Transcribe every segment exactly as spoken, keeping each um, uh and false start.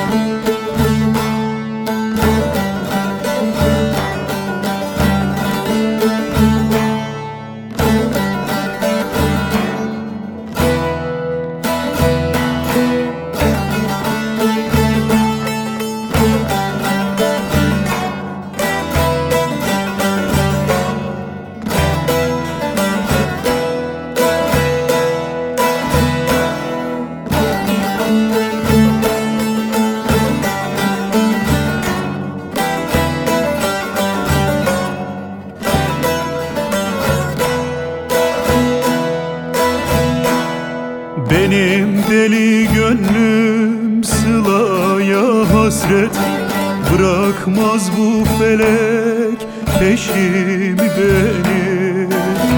Benim deli gönlüm Sıla'ya hasret, bırakmaz bu felek peşimi benim.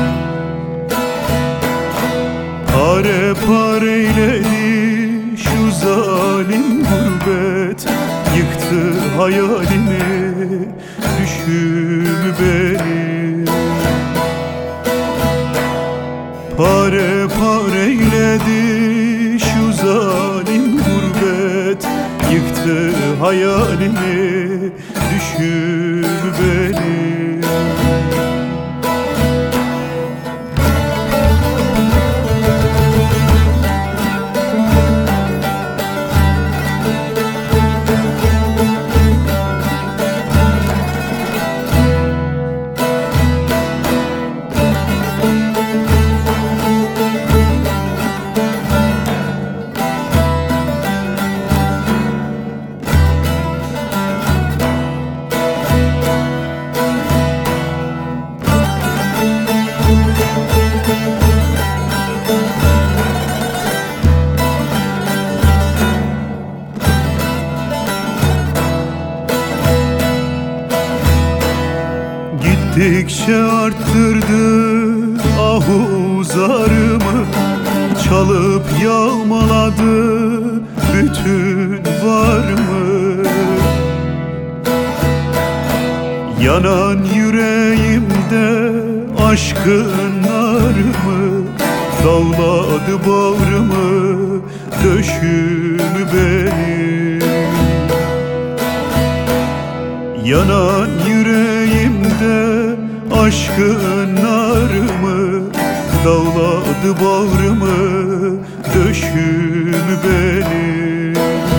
Pare pare eyledi şu zalim gurbet, yıktı hayalimi, düşümü benim. Pare pare eyledi şu zalim gurbet, yıktı hayalimi, düşümü benim. Gittikçe arttırdı ahuzarımı, çalıp yağmaladı bütün varımı. Yanan yüreğimde aşkın narımı, dağladı bağrımı, döşümü benim. Yanan yüreğimde aşkın narımı, dağladı bağrımı, döşümü benim.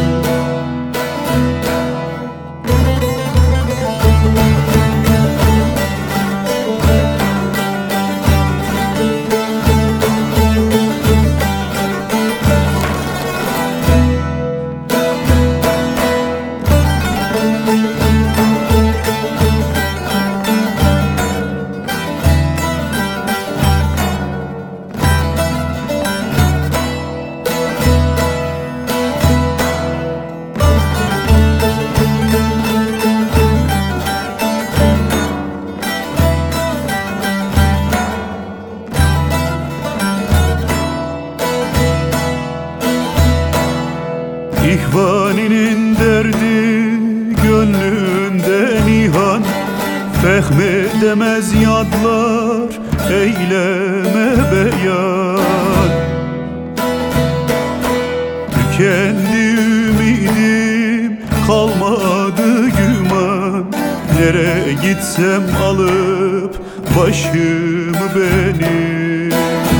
İhvaninin derdi gönlünde nihan, fehmedemez yadlar eyleme beyan. Tükendi ümidim, kalmadı güman, nereye gitsem alıp başımı benim.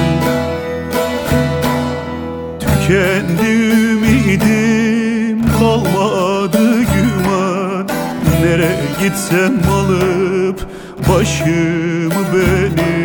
Tükendi ümidim, kalmadı güman, nereye gitsem alıp başımı benim.